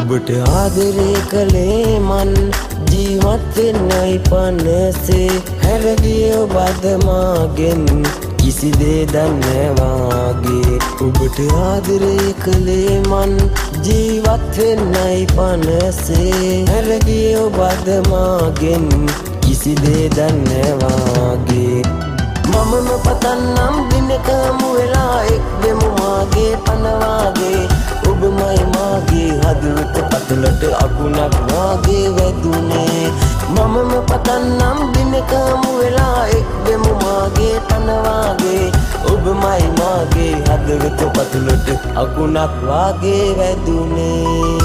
ඔබට ආදරේ කළේ මන් ජීවත් වෙන්නයි පනසේ හැරගිය ඔබද මාගෙන් කිසි දේ දන්නේ වාගේ ඔබට ආදරේ කළේ මන් ජීවත් වෙන්නයි පනසේ හැරගිය ඔබද මාගෙන් කිසි දේ දන්නේ වාගේ මමම පතන්නම් දිනක මුවෙලා එක් වෙමු මාගේ පනවාගේ ඔබමයි මාගේ හදවත පතුලට අකුණක් වාගේ වැදුනේ මමම පතන්නම් දිනක මුවෙලා එක් වෙමු මාගේ පනවාගේ ඔබමයි මාගේ හදවත පතුලට අකුණක් වාගේ වැදුනේ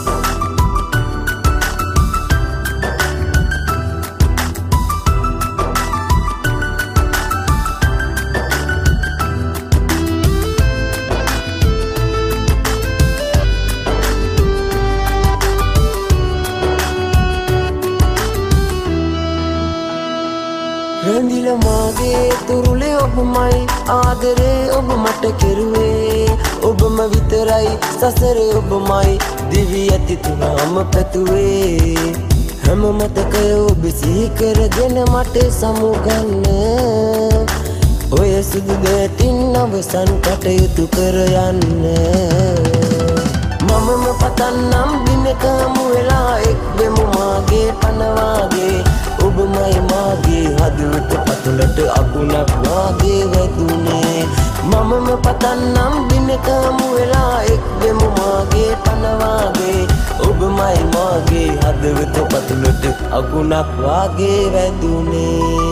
රැඳිල මාගේ තුරුලේ ඔබමයි ආදරේ ඔබ මට කෙරුවේ ඔබම විතරයි සසරේ ඔබමයි දිවි ඇති තුනම පැතුවේ හැම මතකය ඔබ සිහි කරගෙන මට සමුගන්න ඔය සුදු දෙතින් අවසන් කටයුතු කර යන්න මමම පතන්නම් දිනක මුවෙලා එක් වෙමු මාගේ පනවාගේ ඔබමයි මාගේ හදවත පතුලට අකුණක් වාගේ වැදුනේ මමම පතන්නම් දිනක මුවෙලා එක් වෙමු මාගේ පනවාගේ ඔබමයි මාගේ හදවත පතුලට අකුණක් වාගේ වැදුනේ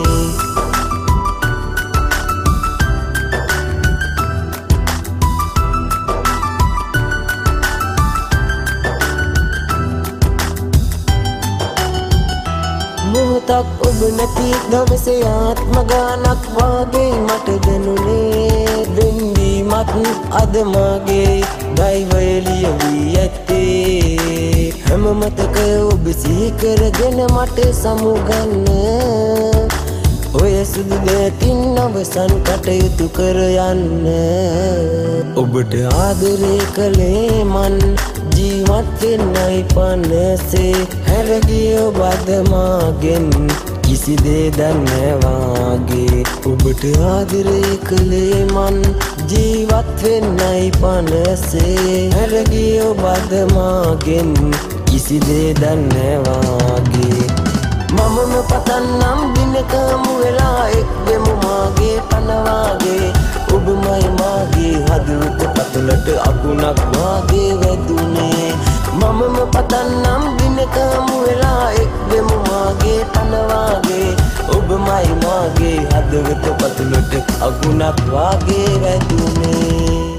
මොහොතක් ඔබ නැති දවසේ ආත්ම ගානක් වාගේ මට දැනුනේ වෙන්වීමත් අද මාගේ දෛවය ලියවී ඇත්තේ හැම මතකය ඔබ සිහි කරගෙන මට සමුගන්න ඔය සුදු දෙතින් අවසන් කටයුතු කර යන්න ඔබට ආදරේ කළේ මන් ජීවත් වෙන්නයි පනසේ හැරගිය ඔබද මාගෙන් කිසි දේ දන්නේ වාගේ ඔබට ආදරේ කළේ මන් ජීවත් වෙන්නයි පනසේ හැරගිය ඔබද මාගෙන් කිසි දේ දන්නේ වාගේ මමම පතන්නම් දිනක මුවෙලා එක් වෙමු මාගේ පනවාගේ ඔබමයි මාගේ හදවත පතුලට අකුණක් වාගේ වැදුනේ මමම පතන්නම් දිනක මුවෙලා එක් වෙමු මාගේ පනවාගේ ඔබමයි මාගේ හදවත පතුලට අකුණක් වාගේ වැදුනේ